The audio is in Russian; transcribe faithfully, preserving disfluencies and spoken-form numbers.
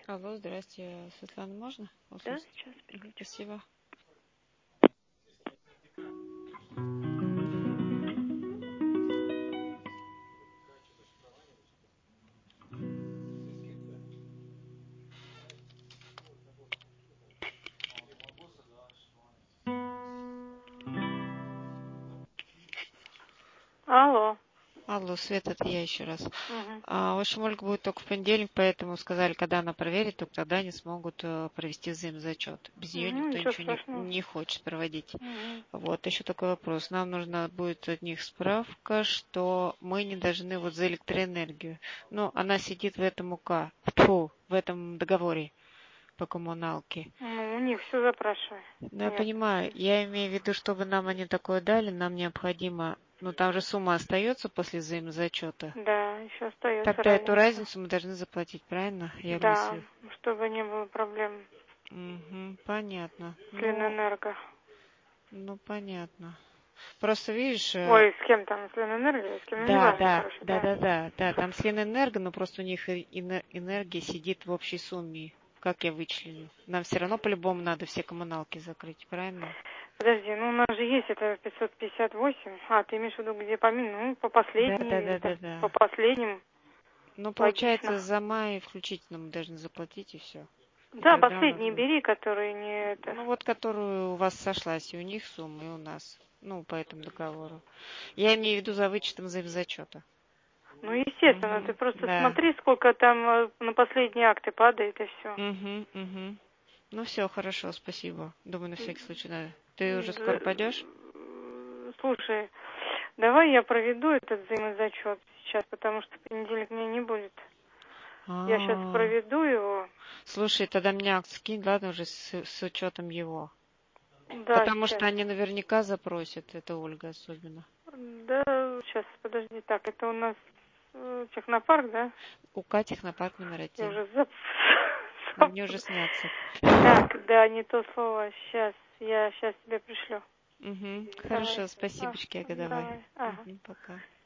Алло, здрасте, Светлана, можно Да, услышать? сейчас Мгм, переключу. спасибо. Алло. Алло, Свет, это я еще раз. Угу. А, в общем, Ольга будет только в понедельник, поэтому сказали, когда она проверит, только тогда они смогут э, провести взаимозачет. Без нее Угу, никто ничего ничего не, страшного. не хочет проводить. Угу. Вот, еще такой вопрос. Нам нужна будет от них справка, что мы не должны вот за электроэнергию. Ну, она сидит в этом УК, фу, в этом договоре по коммуналке. Ну, у них все запрашивай. Да, я Нет. понимаю. Я имею в виду, чтобы нам они такое дали, нам необходимо, ну там же сумма остается после взаимозачета. Да, еще остается Тогда эту разница. разницу мы должны заплатить, правильно? Я Да, мыслю. чтобы не было проблем Угу, понятно. с Ну, Ленэнерго. ну понятно. Просто видишь, э, Ой, с кем там, с Ленэнерго, с кем, ну, да, неважно, да, короче, да, да. да, да, да, там с Ленэнерго, но просто у них и- ине- энергия сидит в общей сумме. Как я вычленю? Нам все равно по-любому надо все коммуналки закрыть, правильно? Подожди, ну у нас же есть это пятьсот пятьдесят восемь. А, ты имеешь в виду, где по мин- ну, по Да, последней да, или да, там да, по да. последним, Ну, логично. получается, за май включительно мы должны заплатить и все. И Да, тогда у нас последние будет. бери, которые не это. Ну, вот которую у вас сошлась, и у них сумма, и у нас. Ну, по этому договору. Я имею в виду за вычетом взаимозачета. Ну, естественно, ты Угу, просто да. смотри, сколько там э, на последние акты падает, и все. Угу, угу. Ну, все, хорошо, спасибо. Думаю, на всякий случай надо. Ты уже скоро пойдешь? Слушай, давай я проведу этот взаимозачет сейчас, потому что в понедельник меня не будет. Я сейчас А, проведу его. слушай, тогда мне акт скинь, ладно, уже с, с учетом его. Да, Потому сейчас. что они наверняка запросят, это Ольга особенно. Да, сейчас, подожди. Так, это у нас э, технопарк, да? УК технопарк номер Я один. уже заб... Мне уже снятся. Так, да, не то слово. Сейчас, я сейчас тебе пришлю. Угу. Давай. Хорошо, спасибо, А, Ага, давай. давай. Ага. Угу, пока.